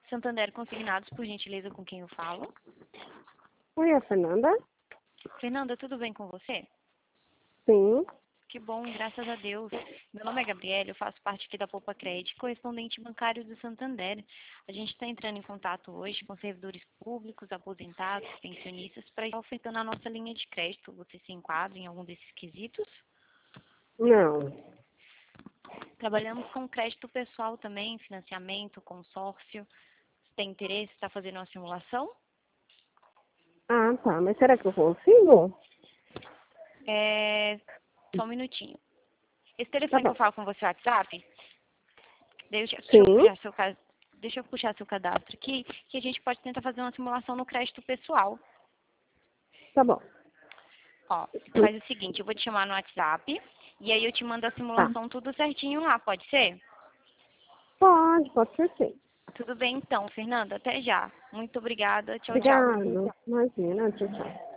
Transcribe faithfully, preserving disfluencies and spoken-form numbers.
Santander Consignados, por gentileza, com quem eu falo? Oi, é a Fernanda? Fernanda, tudo bem com você? Sim. Que bom, graças a Deus. Meu nome é Gabriela, eu faço parte aqui da Poupa Crédito, correspondente bancário do Santander. A gente está entrando em contato hoje com servidores públicos, aposentados, pensionistas, para estar ofertando a nossa linha de crédito. Você se enquadra em algum desses quesitos? Não. Trabalhamos com crédito pessoal também, financiamento, consórcio. Você tem interesse em estar fazendo uma simulação? Ah, tá. Mas será que eu consigo? É... Só um minutinho. Esse Tá telefone que eu bom. falo com você é o WhatsApp? Deixa, deixa eu Sim. puxar seu, ca- deixa eu puxar seu cadastro aqui, que a gente pode tentar fazer uma simulação no crédito pessoal. Tá bom. Ó, faz o seguinte, eu vou te chamar no WhatsApp e aí eu te mando a Tá. simulação tudo certinho lá, pode ser? Pode, pode ser sim. Tudo bem então, Fernanda, até já. Muito obrigada, tchau, tchau. Obrigada. Imagina. Tchau, tchau.